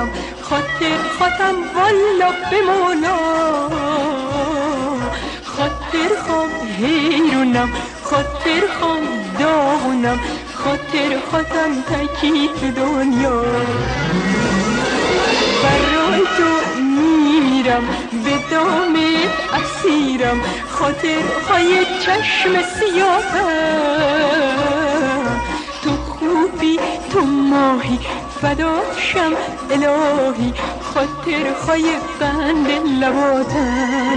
میدونم خاطر خودم والا به مولا خاطر خام حیرونم خاطر خام داغونم خاطر خودم تکی تو دنیا برای تو میمیرم به دامت اسیرم خاطر های چشم سیاهم تو خوبی تو ماهی فداشم الهی خاطر های بند لباتم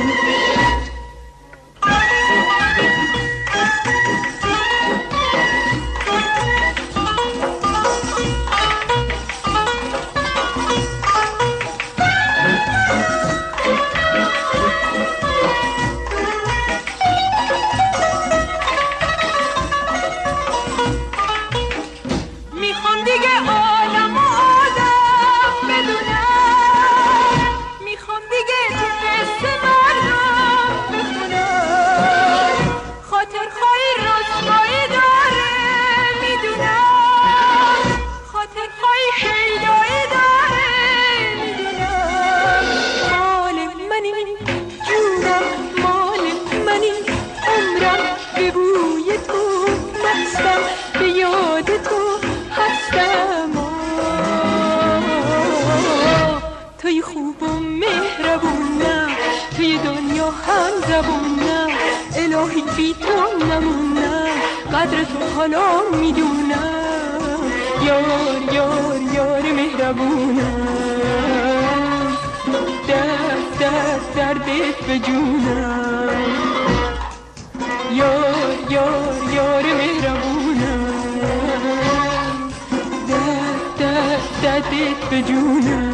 توی خوب و مهربونم توی دنیا هم زبونم الهی بی تو نمونم قدر تو حالا میدونم یار یار یار مهربونم دردت به جونم یار یار یار مهربونم دردت به جونم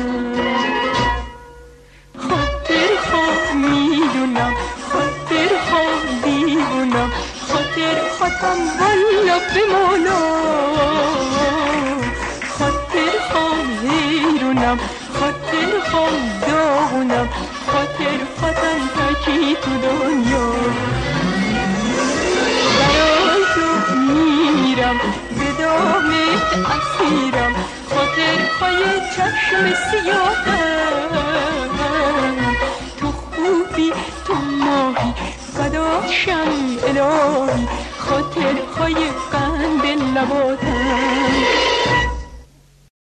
خاطر خواه میدونم خاطر خواه دیوونم خاطر خودم والا به مولا خاطر خواه حیرونم خاطر خواه داغونم خاطر خودم تکی تو دنیا برای تو میمیرم به دامت اسیرم خاطر های چشم سیاهم تو خوبی تو ماهی فداشم الهی خاطر های قند لباتم